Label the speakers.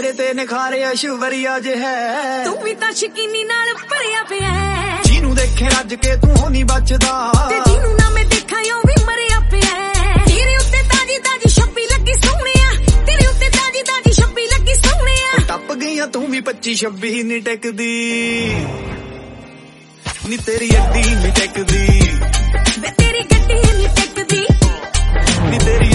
Speaker 1: ਤੇਰੇ ਤੇ ਨਿਖਾਰੇ ਅਸ਼ਵਰੀਆ ਜੇ ਹੈ।
Speaker 2: ਤੂੰ ਵੀ ਤਾਂ ਸ਼ਕੀਨੀ ਨਾਲ ਭਰਿਆ ਪਿਆ,
Speaker 1: ਜਿਹਨੂੰ ਦੇਖੇ ਰੱਜ ਕੇ ਤੂੰ ਹੋ ਨਹੀਂ ਬਚਦਾ,
Speaker 2: ਤੇ ਜਿਹਨੂੰ ਨਾ ਮੈਂ ਦੇਖਾਂ ਉਹ ਵੀ ਮਰਿਆ ਪਿਆ। ਤੇਰੇ ਉੱਤੇ ਤਾਜੀ ਤਾਜੀ ਛੱਬੀ ਲੱਗੀ ਸੋਹਣਿਆ, ਤੇਰੇ ਉੱਤੇ ਤਾਜੀ ਤਾਜੀ ਛੱਬੀ ਲੱਗੀ ਸੋਹਣਿਆ।
Speaker 1: ਟੱਪ ਗਈਆਂ ਤੂੰ ਵੀ 25-26 ਨਹੀਂ ਟਿਕਦੀ ਨੀ ਤੇਰੀ ਅੱਡੀ ਨਹੀਂ ਟਿਕਦੀ,
Speaker 2: ਵੇ ਤੇਰੀ ਗੱਡੀ ਨਹੀਂ ਟਿਕਦੀ
Speaker 1: ਨੀ ਤੇਰੀ